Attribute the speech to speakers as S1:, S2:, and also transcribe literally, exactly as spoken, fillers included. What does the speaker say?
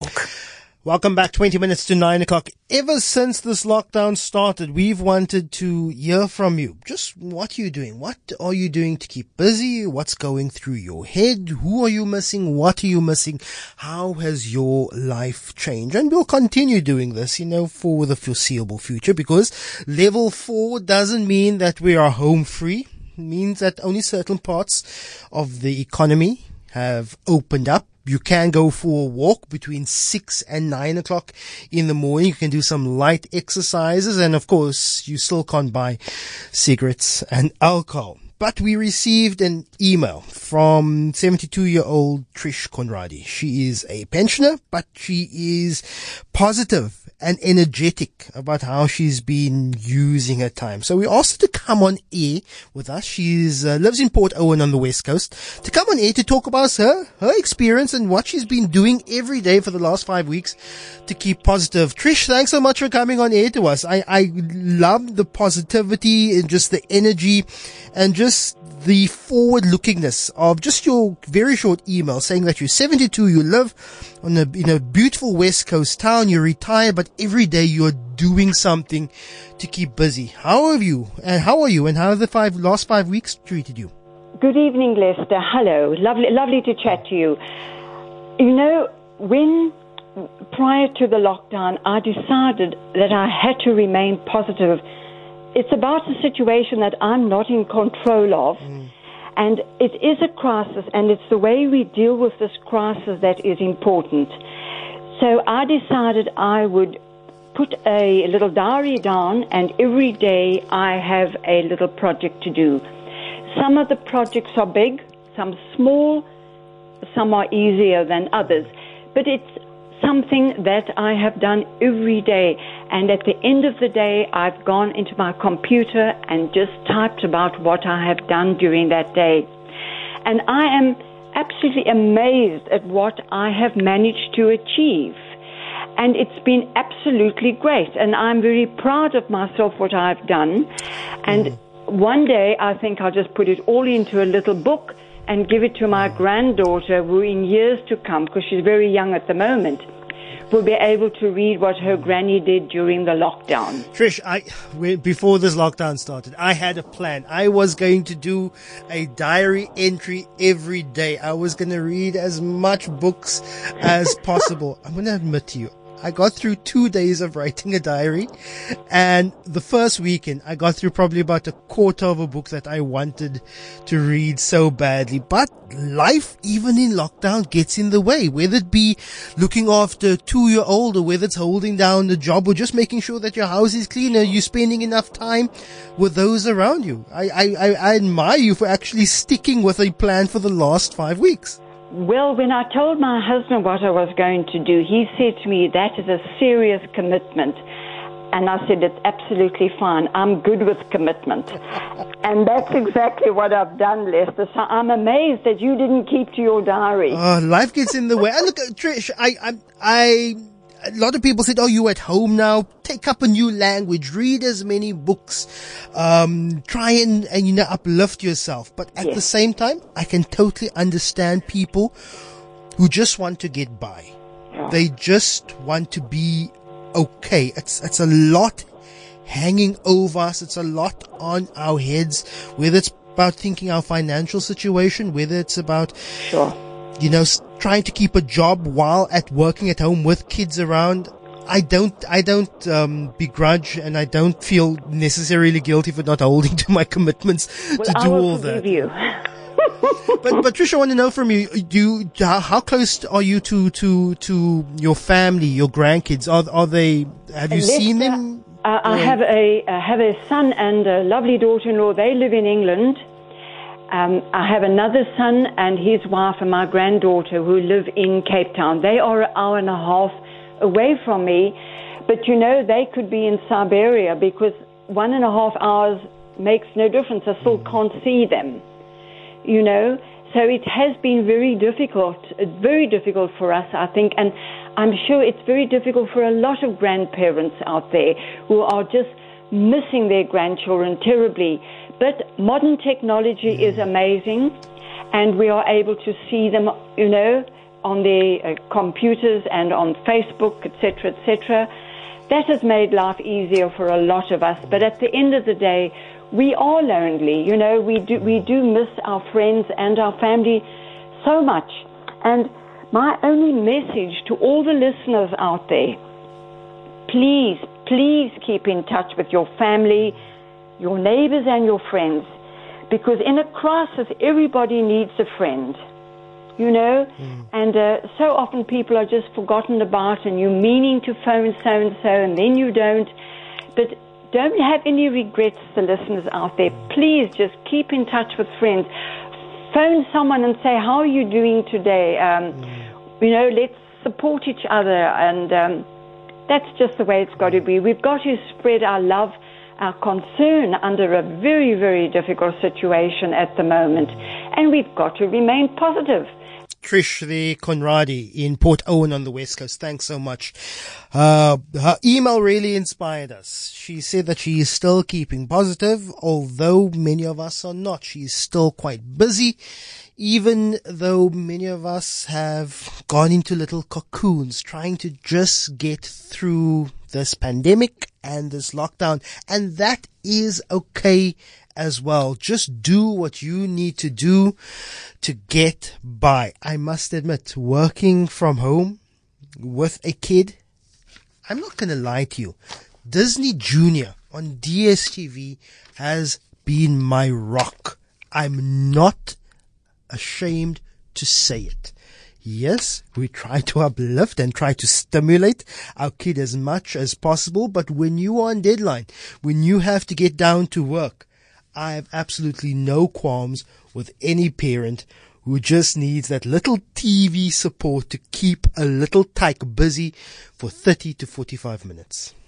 S1: talk.
S2: Welcome back. twenty minutes to nine o'clock. Ever since this lockdown started, we've wanted to hear from you. Just what are you doing? What are you doing to keep busy? What's going through your head? Who are you missing? What are you missing? How has your life changed? And we'll continue doing this, you know, for the foreseeable future, because level four doesn't mean that we are home free. It means that only certain parts of the economy have opened up. You can go for a walk between six and nine o'clock in the morning. You can do some light exercises. And of course, you still can't buy cigarettes and alcohol. But we received an email from seventy-two-year-old Trish Conradi. She is a pensioner, but she is positive and energetic about how she's been using her time. So we asked her to come on air with us. She uh, lives in Port Owen on the West Coast, to come on air to talk about her, her experience and what she's been doing every day for the last five weeks to keep positive. Trish, thanks so much for coming on air to us. I, I love the positivity and just the energy and just the forward-lookingness of just your very short email saying that you're seventy-two, you live on a, in a beautiful West Coast town, you're retired, but every day you're doing something to keep busy. How have you, and how are you, and how have the five, last five weeks treated you?
S3: Good evening, Lester. Hello. Lovely, lovely to chat to you. You know, when prior to the lockdown, I decided that I had to remain positive. It's about a situation that I'm not in control of, mm. and it is a crisis, and it's the way we deal with this crisis that is important. So I decided I would put a little diary down, and every day I have a little project to do. Some of the projects are big, some small, some are easier than others, but it's something that I have done every day. And at the end of the day, I've gone into my computer and just typed about what I have done during that day. And I am absolutely amazed at what I have managed to achieve. And it's been absolutely great. And I'm very proud of myself, what I've done. And mm. one day, I think I'll just put it all into a little book and give it to my granddaughter, who in years to come, because she's very young at the moment, will be able to read what her granny did during the lockdown.
S2: Trish, I, before this lockdown started, I had a plan. I was going to do a diary entry every day. I was going to read as much books as possible. I'm going to admit to you, I got through two days of writing a diary, and the first weekend I got through probably about a quarter of a book that I wanted to read so badly. But life, even in lockdown, gets in the way, whether it be looking after a two-year-old or whether it's holding down the job or just making sure that your house is clean. Are you spending enough time with those around you? I, I, I admire you for actually sticking with a plan for the last five weeks.
S3: Well, when I told my husband what I was going to do, he said to me, that is a serious commitment. And I said, it's absolutely fine. I'm good with commitment. And that's exactly what I've done, Lester. So I'm amazed that you didn't keep to your diary.
S2: Oh, life gets in the way. And look, Trish, I, I, I, a lot of people said, oh, you're at home now. Take up a new language. Read as many books. Um, try and, and, you know, uplift yourself. But at yes. the same time, I can totally understand people who just want to get by. Oh. They just want to be okay. It's, it's a lot hanging over us. It's a lot on our heads, whether it's about thinking our financial situation, whether it's about,
S3: sure.
S2: you know, trying to keep a job while at working at home with kids around. I don't, I don't, um, begrudge, and I don't feel necessarily guilty for not holding to my commitments
S3: well,
S2: to do
S3: I will
S2: all
S3: forgive
S2: that.
S3: You.
S2: but, but Trish, I want to know from you, do you, how, how close are you to, to, to your family, your grandkids? Are, are they, have you
S3: Lester,
S2: seen them?
S3: Uh, I have a, I have a son and a lovely daughter-in-law. They live in England. Um, I have another son and his wife and my granddaughter who live in Cape Town. They are an hour and a half away from me, but you know, they could be in Siberia because one and a half hours makes no difference. I still can't see them, you know. So it has been very difficult, very difficult for us, I think, and I'm sure it's very difficult for a lot of grandparents out there who are just missing their grandchildren terribly. But modern technology is amazing, and we are able to see them, you know, on their uh, computers and on Facebook, et cetera, et cetera. That has made life easier for a lot of us. But at the end of the day, we are lonely. You know, we do we do miss our friends and our family so much. And my only message to all the listeners out there, please, please keep in touch with your family, your neighbors and your friends, because in a crisis, everybody needs a friend, you know, mm. and uh, so often people are just forgotten about, and you're meaning to phone so-and-so, and then you don't. But don't have any regrets, the listeners out there. Please just keep in touch with friends. Phone someone and say, how are you doing today? Um, mm. You know, let's support each other, and um, that's just the way it's got to be. We've got to spread our love, our concern under a very, very difficult situation at the moment, and we've got to remain positive.
S2: Trish the Conradi in Port Owen on the West Coast, thanks so much. Uh, her email really inspired us. She said that she is still keeping positive, although many of us are not. She is still quite busy, even though many of us have gone into little cocoons trying to just get through this pandemic and this lockdown. And that is okay as well. Just do what you need to do to get by. I must admit, working from home with a kid, I'm not going to lie to you. Disney Junior on D S T V has been my rock. I'm not ashamed to say it. Yes, we try to uplift and try to stimulate our kid as much as possible, but when you are on deadline, when you have to get down to work, I have absolutely no qualms with any parent who just needs that little T V support to keep a little tyke busy for thirty to forty-five minutes.